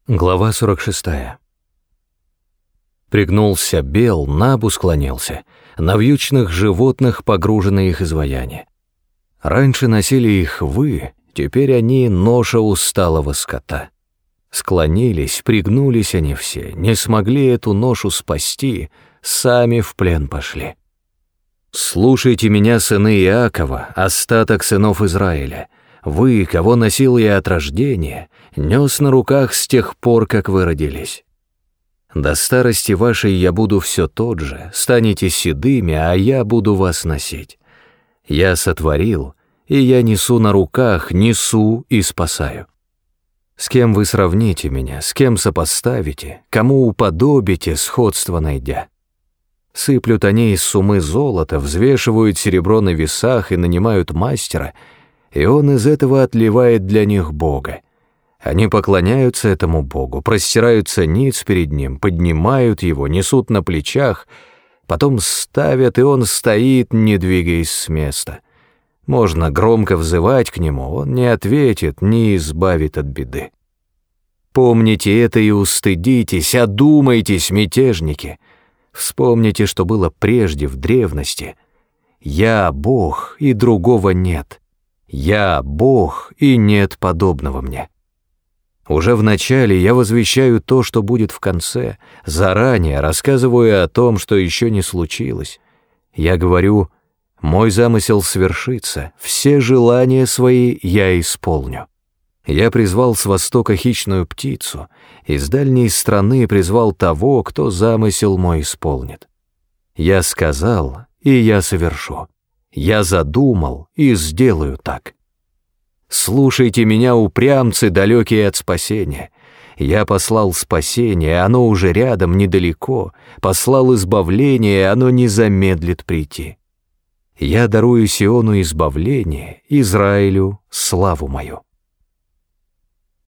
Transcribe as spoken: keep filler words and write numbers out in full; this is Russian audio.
Глава сорок шестая. Пригнулся бел, набу склонился, на вьючных животных погружены их изваяния. Раньше носили их вы, теперь они ноша усталого скота. Склонились, пригнулись они все, не смогли эту ношу спасти, сами в плен пошли. Слушайте меня, сыны Иакова, остаток сынов Израиля. Вы, кого носил я от рождения, нес на руках с тех пор, как вы родились. До старости вашей я буду все тот же, станете седыми, а я буду вас носить. Я сотворил, и я несу на руках, несу и спасаю. С кем вы сравните меня, с кем сопоставите, кому уподобите, сходство найдя? Сыплют они из сумы золота, взвешивают серебро на весах и нанимают мастера, и он из этого отливает для них Бога. Они поклоняются этому Богу, простираются ниц перед Ним, поднимают Его, несут на плечах, потом ставят, и Он стоит, не двигаясь с места. Можно громко взывать к Нему, Он не ответит, не избавит от беды. Помните это и устыдитесь, одумайтесь, мятежники. Вспомните, что было прежде, в древности. Я Бог, и другого нет. Я Бог, и нет подобного мне. Уже в начале я возвещаю то, что будет в конце, заранее рассказываю о том, что еще не случилось. Я говорю, мой замысел свершится, все желания свои я исполню. Я призвал с востока хищную птицу, из дальней страны призвал того, кто замысел мой исполнит. Я сказал, и я совершу. Я задумал и сделаю так. Слушайте меня, упрямцы, далекие от спасения. Я послал спасение, оно уже рядом, недалеко, послал избавление, оно не замедлит прийти. Я дарую Сиону избавление, Израилю славу мою.